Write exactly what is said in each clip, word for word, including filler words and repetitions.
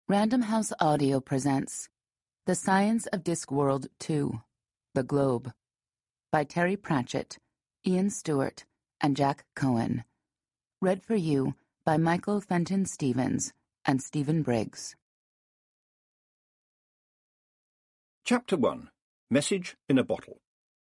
Random House Audio presents The Science of Discworld two, The Globe, by Terry Pratchett, Ian Stewart, and Jack Cohen. Read for you by Michael Fenton Stevens and Stephen Briggs. Chapter one. Message in a Bottle.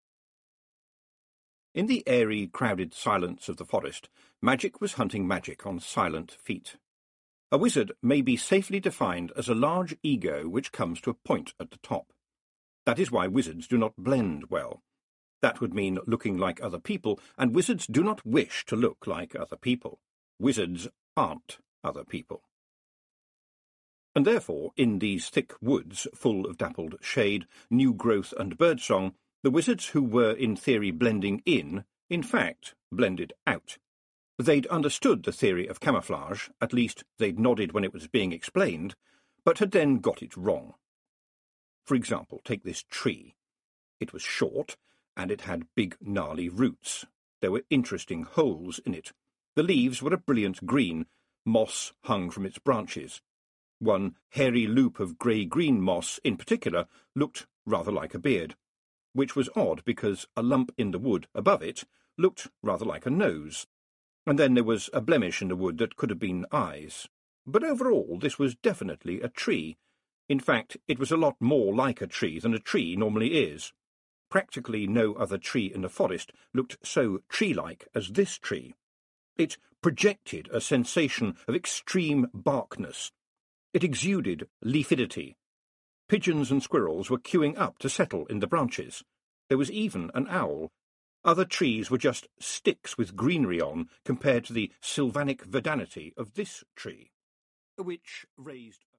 In the airy, crowded silence of the forest, magic was hunting magic on silent feet. A wizard may be safely defined as a large ego which comes to a point at the top. That is why wizards do not blend well. That would mean looking like other people, and wizards do not wish to look like other people. Wizards aren't other people. And therefore, in these thick woods, full of dappled shade, new growth and birdsong, the wizards who were in theory blending in, in fact, blended out. They'd understood the theory of camouflage, at least they'd nodded when it was being explained, but had then got it wrong. For example, take this tree. It was short, and it had big gnarly roots. There were interesting holes in it. The leaves were a brilliant green. Moss hung from its branches. One hairy loop of grey-green moss, in particular, looked rather like a beard, which was odd because a lump in the wood above it looked rather like a nose. And then there was a blemish in the wood that could have been eyes. But overall, this was definitely a tree. In fact, it was a lot more like a tree than a tree normally is. Practically no other tree in the forest looked so tree-like as this tree. It projected a sensation of extreme barkness. It exuded leafidity. Pigeons and squirrels were queuing up to settle in the branches. There was even an owl. Other trees were just sticks with greenery on compared to the sylvanic verdantity of this tree, which raised